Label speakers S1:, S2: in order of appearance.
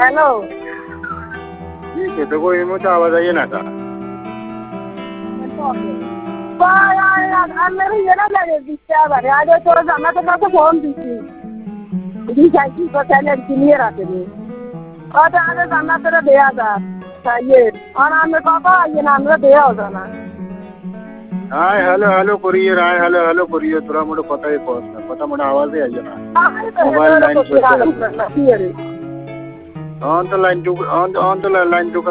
S1: Hello
S2: ठीक है, तो कोई मुझे आवाज आइए ना था।
S1: मेरे ये ना लगे डिस्टर्ब है आज तो जाना तो मैं तो फोन दी थी दी साइकिल पर चले क्लियर आते थे और तो आगे जाना तेरा दिया था ये और हमें पापा ये नाम रे दिया हो जाना
S2: hi hello hello courier, hi hello hello courier, थोड़ा मुझे पता ही पता मुझे आवाज ही आइए ना। मोबाइल लाइन
S1: तो
S2: ऑन तो लाइन टू